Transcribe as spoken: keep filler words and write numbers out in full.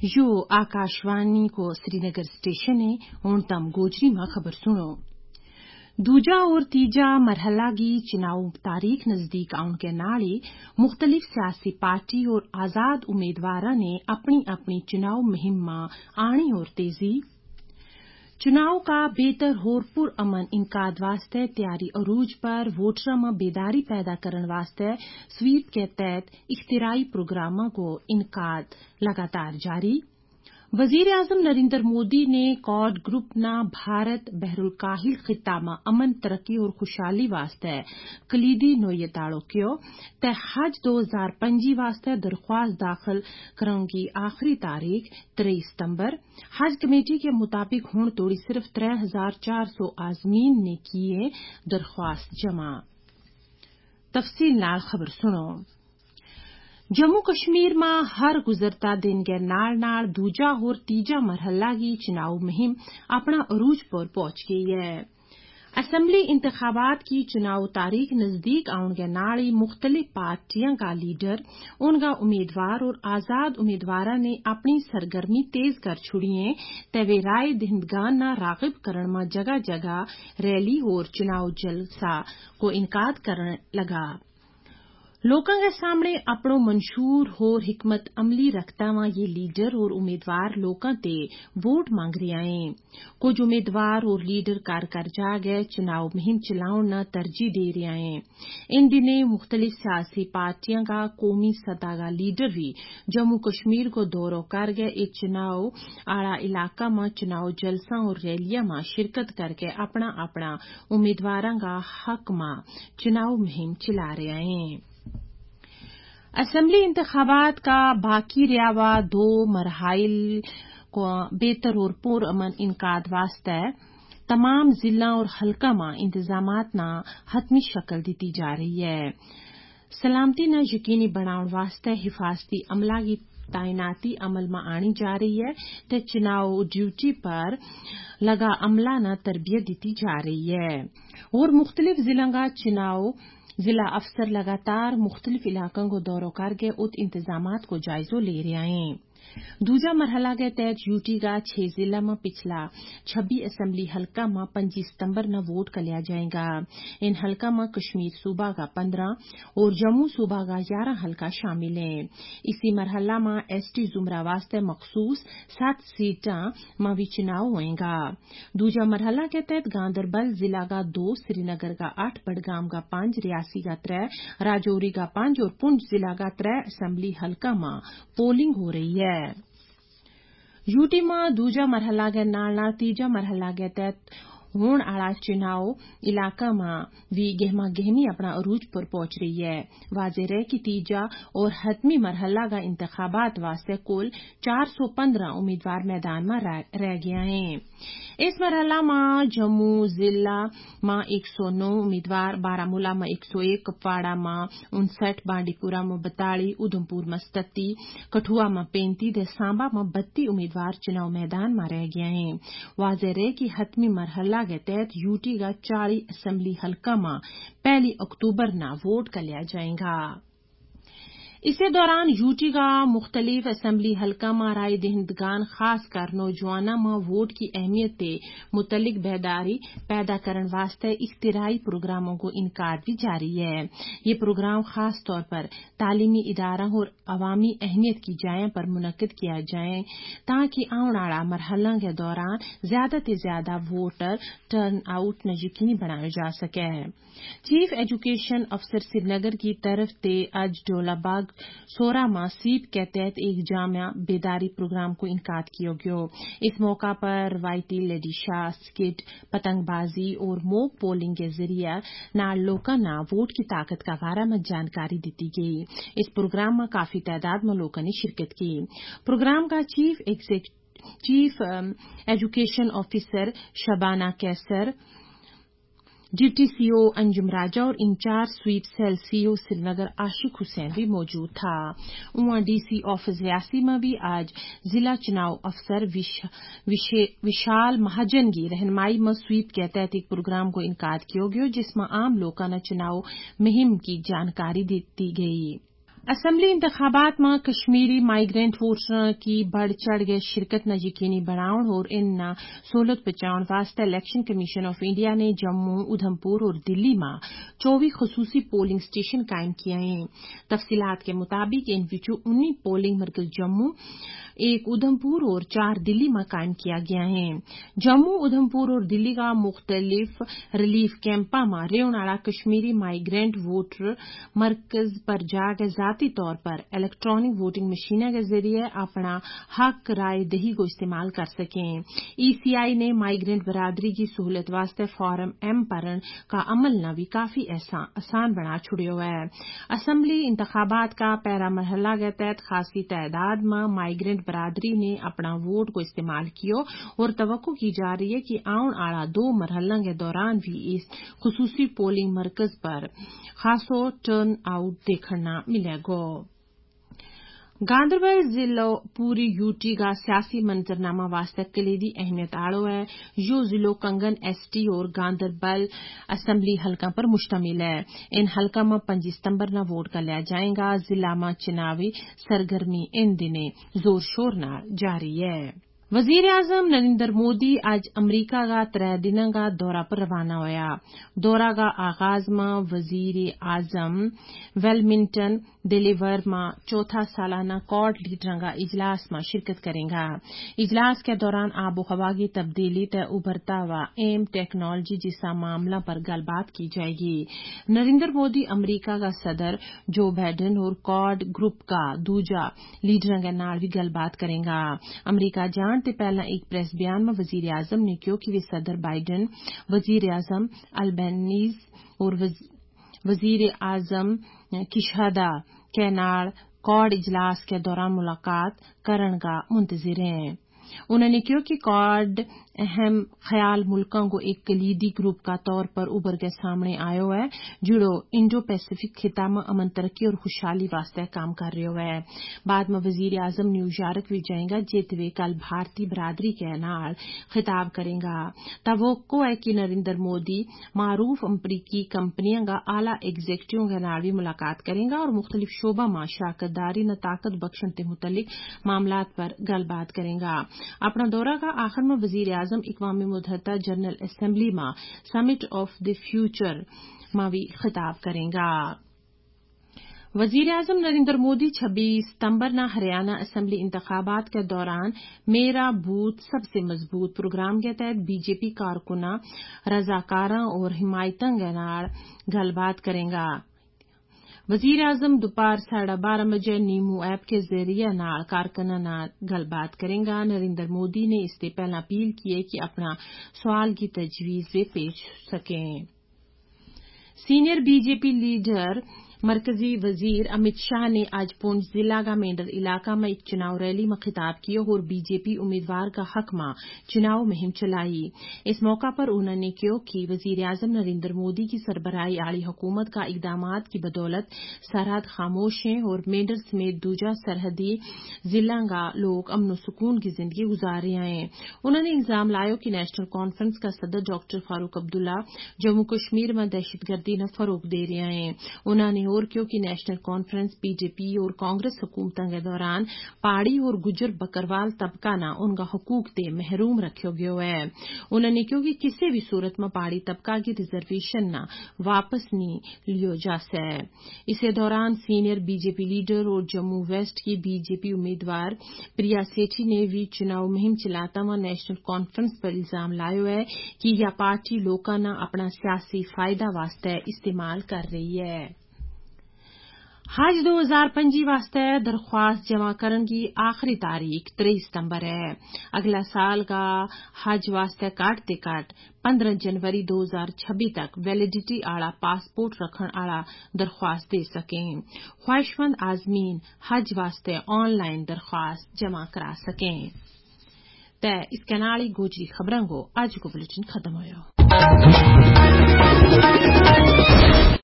यो आकाशवाणी को श्रीनगर स्टेशन है। हुण तम गोजरी में खबर सुनो। दूजा और तीजा मरहला की चुनाव तारीख नजदीक आउण के नाले मुख्तलिफ सियासी पार्टी और आजाद उम्मीदवारों ने अपनी अपनी चुनाव मुहिम में आनी और तेजी। चुनाव का बेहतर होर पुर अमन इनकाद वास्ते तैयारी अरूज पर वोटरों में बेदारी पैदा करने वास्ते स्वीप के तहत इख्तिराई प्रोग्रामों को इनकाद लगातार जारी। वजीर आजम नरेंद्र मोदी ने कॉड ग्रुप ना भारत बहरुल काहिल खिता में अमन तरक्की और खुशहाली वास्ते कलीदी नोयताड़ो कियो ते हज दो हजार पंजी वास्ते दरख्वास्त दाखिल करने की आखिरी तारीख तेईस सितंबर। हज कमेटी के मुताबिक हुण तोड़ी सिर्फ त्रै हजार चार सौ आजमीन ने किए दरख्वास्त जमा। तफसील नाल खबर सुनो। जम्मू कश्मीर में हर गुजरता दिन के नाल नाल दूजा और तीजा मरहला की चुनाव मुहिम अपना अरूज पर पहुंच गई है। असेंबली इंतखाबात की चुनाव तारीख नजदीक आउण के नाल ही मुख्तलिफ पार्टियों का लीडर, उनका उम्मीदवार और आजाद उम्मीदवारों ने अपनी सरगर्मी तेज कर छुड़ी है ते वे राय दहिंदगान ना रागिब करण में जगह जगह रैली और चुनाव जलसा को इनकाद करने लगा। लोगों के सामने अपनो मंशूर होर हिकमत अमली रखता हुआ ये लीडर और उम्मीदवार लोगों ते वोट मांग रहे हैं। कुछ उम्मीदवार और लीडर कार कर जा गए चुनाव मुहिम चलाउण न तरजीह दे रहे हैं। इन दिने मुख्तलिफ सियासी पार्टियों का कौमी सतह का लीडर भी जम्मू कश्मीर को दौरो कर गए एक चुनाव आड़ा इलाका में चुनाव जलसा और रैलियां में शिरकत करके अपना अपना उम्मीदवारों का हक में चुनाव मुहिम चला रहे हैं। असेंबली इंतखाबात का बाकी रहा दो मरहाइल को बेहतर और पुर अमन इनकाद वास्ते तमाम जिला और हल्का में इंतजामात ना हतमी शक्ल दी जा रही है। सलामती न यकीनी बनाउण वास्ते हिफाजती अमला की तैनाती अमल में आनी जा रही है ते चुनाव ड्यूटी पर लगा अमला न तरबियत दी जा रही है और मुख्तलिफ जिलों का चुनाव जिला अफसर लगातार मुख्तलिफ इलाकों को दौरों करके उत इंतजामात को जायजो ले रहे हैं। दूजा मरहला के तहत यूटी का छह जिला में पिछला छब्बीस असेंबली हल्का में पच्चीस सितंबर न वोट कलिया जाएगा। इन हल्का में कश्मीर सूबा का पंद्रह और जम्मू सूबा का ग्यारह हल्का शामिल हैं। इसी मरहला में एसटी जुमरा वास्ते मखसूस सात सीटा में भी चुनाव होएगा। दूजा मरहला के तहत गांदरबल जिला का दो, श्रीनगर का आठ, बडगाम का पांच, रियासी का त्रै, राजौरी का पांच और पुंछ जिला का त्रै असेंबली हल्का में पोलिंग हो रही है। यूटी में दूजा मरहला के नाल नाल तीजा मरहला के तहत होण आला चुनाव इलाका में भी गहमा गहमी अपना अरूज पर पहुंच रही है। वाज़ेह रहे कि तीजा और हतमी मरहला का इंतखाबात वास्ते कुल चार सौ पंद्रह उम्मीदवार मैदान में रह गया हैं। इस मरहला में जम्मू जिला में एक सौ नौ उम्मीदवार, बारामूला में एक सौ एक, कुपवाड़ा में उनसठ, बांडीपुरा में बताली, उधमपुर में सतती, कठुआ में पैंतीस, सांबा में बत्तीस उम्मीदवार चुनाव मैदान में रह गए हैं। वाज़ेह रहे कि हतमी मरहला के तहत यूटी का चालीस असेंबली हल्का में पहली अक्टूबर ना वोट कलिया जाएगा। इसी दौरान यूटी का मुख्तलिफ असेंबली हल्का में राय दहिंदगान खासकर नौजवानों में वोट की अहमियत के मुतलिक बेदारी पैदा करने वास्ते इख्तिराई प्रोग्रामों को इनकार भी जारी है। ये प्रोग्राम खास तौर पर तालीमी इदारों और अवामी अहमियत की जाए पर मुनक्किद किया जाए ताकि आने वाला मरहला के दौरान ज्यादा से ज्यादा वोटर टर्न आउट न यकीनी बनाया जा सके। चीफ एजुकेशन अफसर श्रीनगर की तरफ से आज डोलाबाग सोरा में सीप के तहत एक जामिया बेदारी प्रोग्राम को इनकाद किया गया। इस मौका पर वाइटी लेडिशा स्किट, पतंगबाजी और मॉक पोलिंग के जरिए नाल लोगों ना वोट की ताकत का बारे में जानकारी दी गई। इस प्रोग्राम में काफी तादाद में लोगों ने शिरकत की। प्रोग्राम का chief chief education officer Shabana Kaiser, deputy C O Anjum Raja और incharge sweep cell C O Srinagar Ashiq Hussain भी मौजूद था। उहाँ डीसी ऑफिस रियासी में भी आज जिला चुनाव अफसर विशाल महाजन की रहनुमाई में स्वीप के तहत एक प्रोग्राम को इनकाद किया गया जिसमें आम लोगों ने चुनाव मुहिम की जानकारी दी गई। اسمبلی انتخابات میں کشمیری مائیگرینٹ ووٹر کی بڑھ چڑھ گئے شرکت نہ یقینی بناؤ اور ان نہ سہولت پہنچاؤ واسطے الیکشن کمیشن آف انڈیا نے جموں ادھمپور اور دلی میں چوبیس خصوصی پولنگ اسٹیشن قائم کیے ہیں. تفصیلات کے مطابق ان وچوں انیس پولنگ مرکز جموں، ایک ادھمپور اور چار دلی میں قائم کیا گیا ہے. جموں، ادھمپور اور دلی کا مختلف ریلیف کیمپاں میں رہنے والا کشمیری مائیگرینٹ ووٹر مرکز پر جا کے ذاتی طور پر الیکٹرانک ووٹنگ مشینوں کے ذریعے اپنا حق رائے دہی کو استعمال کر سکیں. ای سی آئی نے مائیگرینٹ برادری کی سہولت واسطے فارم ایم پرن کا عمل نہ بھی کافی آسان بنا چھڑیا ہوا ہے. اسمبلی انتخابات کا پہلا مرحلہ کے تحت خاصی تعداد میں مائیگرینٹ برادری نے اپنا ووٹ کو استعمال کیا اور توقع کی جا رہی ہے کہ آن آڑا دو مرحلوں کے دوران بھی اس خصوصی پولنگ مرکز پر خاصو ٹرن آؤٹ دیکھنا ملے گا. گاندربل ضلع پوری یو ٹی کا سیاسی منظرنامہ واسطے کلیدی اہمیت آڑو ہے. یہ ضلع کنگن ایس ٹی اور گاندربل اسمبلی حلقہ پر مشتمل ہے. ان حلقہ میں پانچ ستمبر نہ ووٹ کا لیا جائے گا. ضلع میں چناوی سرگرمی ان دنیں زور شور نہ جاری ہے. وزیر اعظم نریندر مودی آج امریکہ کا ترے دنوں کا دورہ پر روانہ ہوا. دورہ کا آغاز میں وزیر اعظم ویلمنگٹن ڈیلیور میں چوتھا سالانہ کوڈ لیڈروں کا اجلاس میں شرکت کریں گا. اجلاس کے دوران آب و ہوا کی تبدیلی تے ابھرتا ہوا ایم ٹیکنالوجی جیسا معاملہ پر گل بات کی جائے گی. نریندر مودی امریکہ کا صدر جو بائیڈن اور کوڈ گروپ کا دوجا لیڈروں کے نال بھی گل بات کریں گا. امریکہ جان تے پہلا ایک پریس بیان میں وزیر اعظم نے کہا کہ وہ صدر بائیڈن، وزیر اعظم البنیز اور وزیر اعظم کشیدا کے نال کوڈ اجلاس کے دوران ملاقات کرنے کا منتظر ہیں. انہوں نے کہا کہ کوڈ اہم خیال ملکوں کو ایک کلیدی گروپ کا طور پر ابھر کے سامنے آیا ہے جو انڈو پیسفک خطہ میں امن ترقی اور خوشحالی واسطے کام کر رہا ہے. بعد میں وزیر اعظم نیو یارک بھی جائیں گا جیت وہ کل بھارتی برادری کے نال خطاب کریں گا. توقع ہے کہ نریندر مودی معروف امریکی کمپنیوں کا اعلی ایگزیکٹو کے نال بھی ملاقات کریں گا اور مختلف شعبوں میں شراکت داری نہ طاقت بخشن کے متعلق معاملات پر گل بات کریں گا. اپنا دورہ کا آخر میں وزیر اعظم اقوام متحدہ جنرل اسمبلی میں سمٹ آف دی فیوچر میں بھی خطاب کریں گا. وزیر اعظم نریندر مودی چھبیس ستمبر نہ ہریانہ اسمبلی انتخابات کے دوران میرا بوتھ سب سے مضبوط پروگرام کے تحت بی جے پی کارکنوں، رضاکاروں اور حمایتوں کے نال گل بات کریں گا. وزیر اعظم دوپہر ساڑھے بارہ بجے نیمو ایپ کے ذریعے نال کارکنوں نال گل بات کریں گا. نریندر مودی نے اس سے پہلے اپیل کی ہے کہ اپنا سوال کی تجویز پیش سکیں. Senior B J P leader مرکزی وزیر امت شاہ نے آج پونچھ ضلع کا مینڈر علاقہ میں ایک چناؤ ریلی میں خطاب کیا اور بی جے پی امیدوار کا حق میں چناؤ مہم چلائی. اس موقع پر انہوں نے کہا کہ وزیر اعظم نریندر مودی کی سربراہی والی حکومت کا اقدامات کی بدولت سرحد خاموش ہیں اور مینڈر سمیت دوجا سرحدی ضلع کا لوگ امن و سکون کی زندگی گزار رہے ہیں. انہوں نے الزام لایا کہ نیشنل کانفرنس کا صدر ڈاکٹر فاروق عبداللہ جموں کشمیر میں دہشت گردی نہ فروغ دے رہے ہیں. انہوں نے اور کیوں کہ National Conference B J P اور کانگریس حکومتوں کے دوران پہاڑی اور گجر بکروال طبقہ نہ ان کا حقوق تے محروم رکھا گیا ہے. انہوں نے کہا کہ کسی بھی صورت میں پہاڑی طبقہ کی ریزرویشن نہ واپس نہیں لیا جا سکے. اسی دوران senior B J P leader اور جموں ویسٹ کی بی جے پی امیدوار پریا سیٹھی نے بھی چناؤ مہم چلاتا ہوا نیشنل کانفرنس پر الزام لایا ہے کہ یہ پارٹی لوگوں نے اپنا سیاسی فائدہ واسطے استعمال کر رہی ہے. حج دو ہزار پنجی واسطے درخواست جمع کرنے کی آخری تاریخ تیئیس ستمبر ہے. اگلا سال کا حج واسطے کاٹتے کاٹ پندرہ جنوری دو ہزار چھبی تک ویلیڈیٹی آڑا پاسپورٹ رکھن آڑا درخواست دے سکیں. خواہشمند عازمین حج واسطے آن لائن درخواست جمع کرا سکیں. تے اس کے نال ہی گوجری خبروں کو آج کو بلیٹن ختم ہوا.